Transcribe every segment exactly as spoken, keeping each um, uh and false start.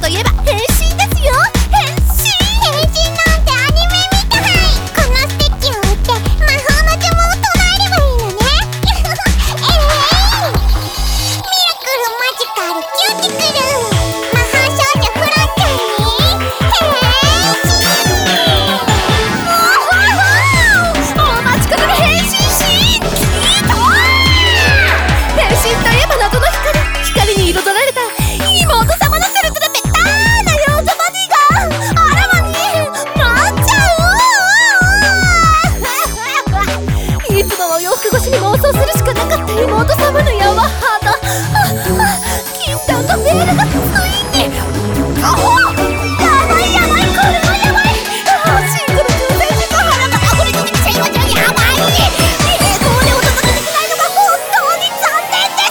といえば変身ですよ。変身変身なんてアニメみたい。このステッキを打って魔法の呪文を唱えればいいのね。ええー、ミラクルマジカルキューティクル魔法少女フランちゃんに変身。お待ちかねの変身シーン。変身といえば謎の光。光に彩られた妹様のツルツルペッターな幼女ボディがあらわになっちゃう。いつもは洋服越しに妄想するしかなかった妹様の柔肌。禁断のベールがついに。あやばいやばい、これはやばい。シングル空戦士と腹が溢れてきてしまうじゃやばい。栄光でお届けできないのが本当に残念です。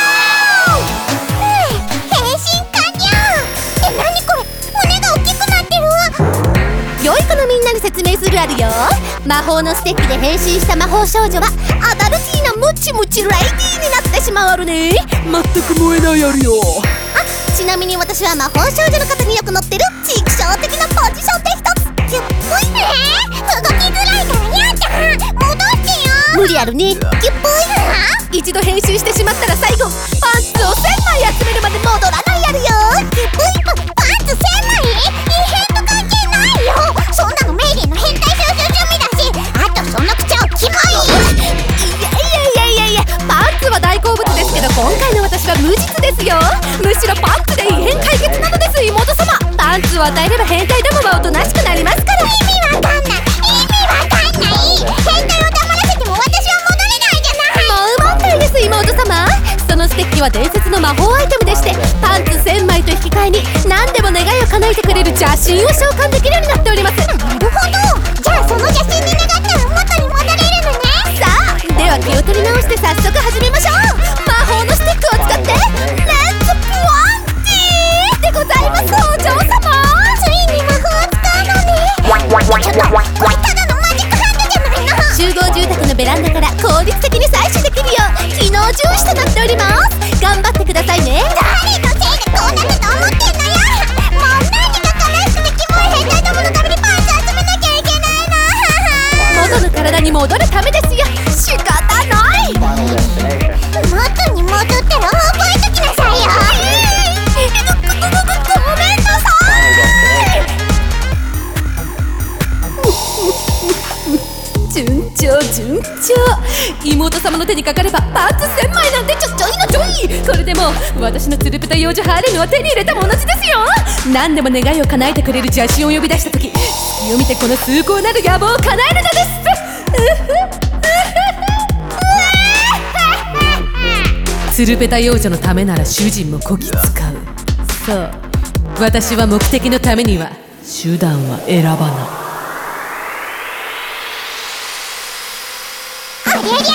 変身完了。って何これ、胸が大きくなってる。良い子のみんなに説明するあるよ。魔法のステッキで変身した魔法少女はアダルティーなムチムチレイディーになってしまうあるね。 全く燃えないあるよ。 あ、ちなみに私は魔法少女の肩によく乗ってるチクショー的なポジションで一つキュッぽいね。動きづらいからやだ、戻してよ。無理あるね。キュッぽい。一度変身してしまったら最後パンツをせんまい集めるまで戻らないやるよ。キュッぽい。パンツせんまい？異変と関係ないよ。そんなのメイリーの変態少女趣味だし、あとその口をキモい。いやいやいやいやいや、パンツは大好物ですけど今回の私は無実ですよ。むしろパンツで異変解決なのです。妹様、パンツを与えれば変態どもはおとなしくなりますから。意味わかんない、意味わかんない。変態を黙らせても私は戻れないじゃない。もう満体です妹様。そのステッキは伝説の魔法アイテムでして、パンツせんまいと引き換えに何でも願いを叶えてくれる邪神を召喚できるようになっております。なるほど、じゃあその邪神に願ったら元に戻れるのね。さあ、では気を取り直して早速始めましょう。魔法のステックを使ってレッツプワンティーでございます。お嬢様、ついに魔法を使うのね。ちょっとこれただのマジックハンドじゃないの。集合住宅のベランダから効率的に採取できるよう機能重視となっております。頑張ってくださいね。誰のせいでこうなったと思ってんのよ。もう何が悲しくてキモい変態どものためにパンツ集めなきゃいけないの。元の体に戻るためですよ。仕方ない。元に戻ったら覚えときなさいよ。ご、ご、ご、ごめんなさい。順調順調。妹様の手にかかればパンツせんまいなんてちょちょいのちょい。これでも私のつるぺた幼女ハーレムを手に入れたものじですよ。何でも願いを叶えてくれる邪神を呼び出した時、隙を見てこの崇高なる野望を叶えるのです。つるぺた幼女のためなら主人もこき使う。そう、私は目的のためには手段は選ばない。ありゃりゃー、えいえい、てれてり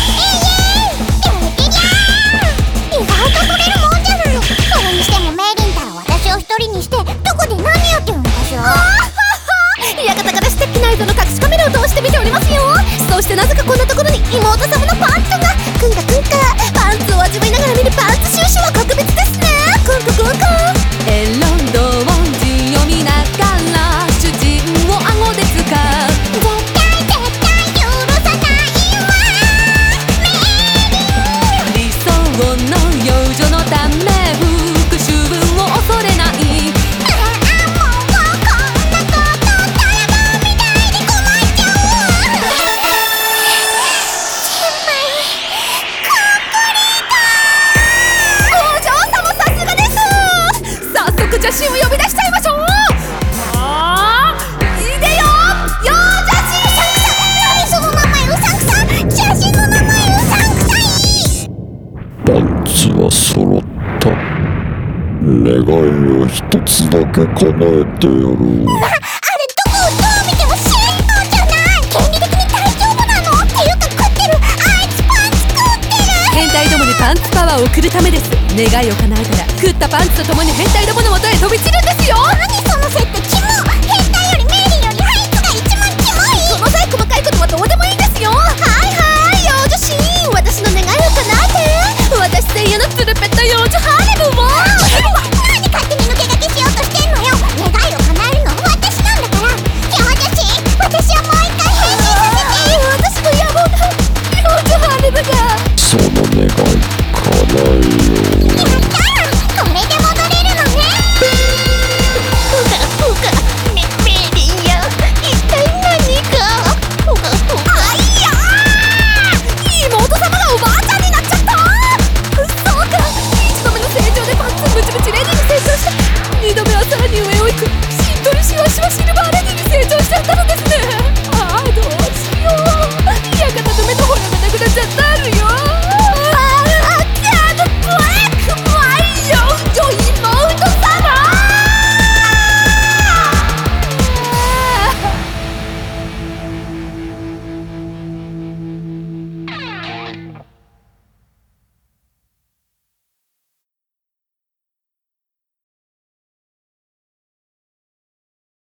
ゃー。意外と取れるもんじゃない。それにしてもメイリンたら私を一人にしてどこで何やってるのかしら。館からステッキ内蔵の隠しカメラを通して見ておりますよ。そしてなぜかこんなところに妹様のパンツが。くんかくんか、パンツを味わいながら見るパンツ収集は格別ですね。くんかくんか。エロンドを字読みながら主人を顎で使う。絶対絶対許さないわメイリン。理想の幼女のため復讐を恐れない。邪神を呼び出しちゃいましょう。あー、いでよよー邪神。何その名前うさんくさ。邪神の名前うさんくさい。 パンツは揃った。願いを一つだけ叶えてやる。な、あれどこをどう見てもシェイトじゃない。権利的に大丈夫なの？っていうか食ってる。あいつパンツ食ってる。変態どもにパンツパワーを送るためです。願いを叶えたら食ったパンツと共に変態どもの元へ飛び散るんですよ。何そのセットキモ。変態よりメイリーよりハイツが一番キモい。この際細かいことはどうでもいいんですよ。はいはい幼女シーン、私の願いを叶えて。私専用のつるぺった幼女ハーレムを。何勝手に抜け駆けしにどめはさらに上を行く。